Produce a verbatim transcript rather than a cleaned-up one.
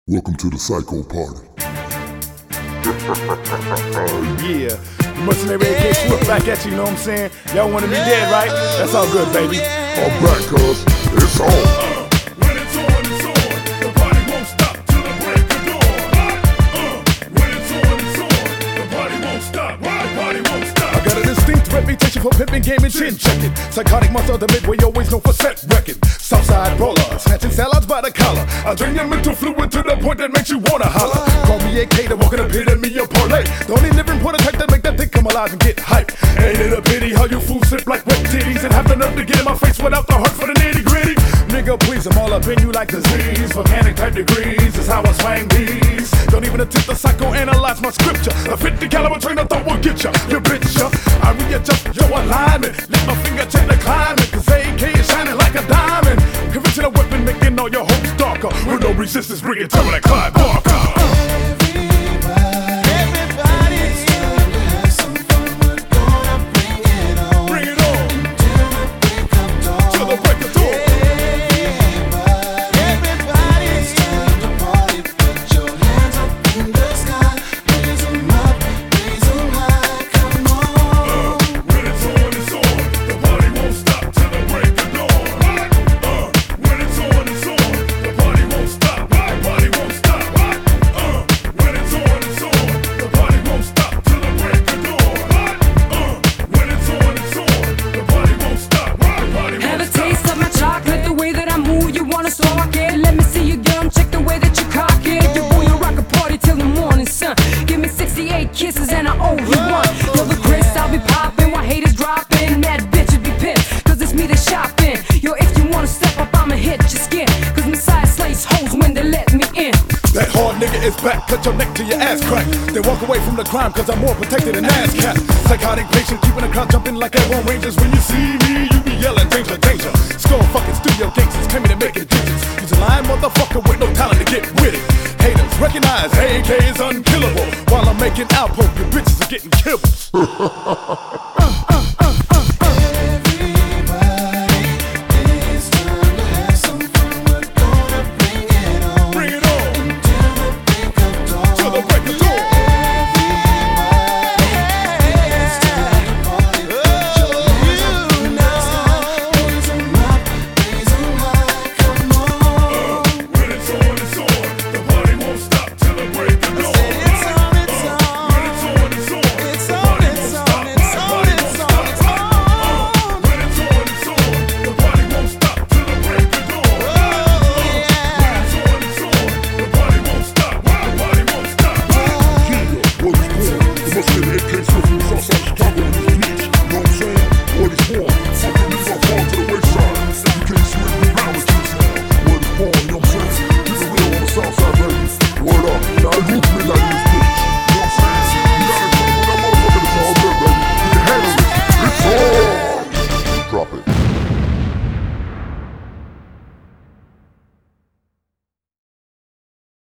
Welcome to the Psycho Party. Yeah, Mercenary A K Swift back at you, you know what I'm saying? Y'all wanna be dead, right? That's all good, baby. I'm back, cuz. It's on. Uh, when it's on, it's on. The party won't stop till the break of dawn. Uh, when it's on, it's on. The party won't stop. The party won't stop. I got a distinct reputation for pimping, gaming, chin checking. Psychotic monster of the midway, always known for set wrecking. Southside brawler, snatching salads by the collar. I drain your mental fluid to the point that makes you wanna holler. Call me A K, the walking epitome of parlay. The only living prototype that make that thing come alive and get hype. Ain't it a pity how you fools sip like wet titties and have the nerve to get in my face without the heart for the nitty gritty? Nigga, please, I'm all up in you like disease. Volcanic type degrees is how I swang these. Don't even attempt to psychoanalyze my scripture. A fifty caliber train I thought would get ya. You bitch ya. I readjust your alignment. Let my finger check the climate. Cause A K is shining like a diamond. Conventional weapon making all your hopes darker. With no resistance, bring it to like Clyde Barker. Kisses and I owe you one. Yo, the Chris, I'll be popping while haters dropping. Mad bitches be pissed, cause it's me that's shopping. Yo, if you wanna step up, I'ma hit your skin. Cause Messiah slays hoes when they let me in. That hard nigga is back, cut your neck to your ass crack. Then walk away from the crime, cause I'm more protected than ASCAP. Psychotic patient, keeping the crowd jumping like Airborne Rangers. When you see me, you be yelling danger, danger. Skull fucking studio gangsters coming to make it digits. He's a lying motherfucker with no talent to get with it. Haters recognize A K is unkillable. While I'm making outpost, the bitches are getting killed. uh, uh.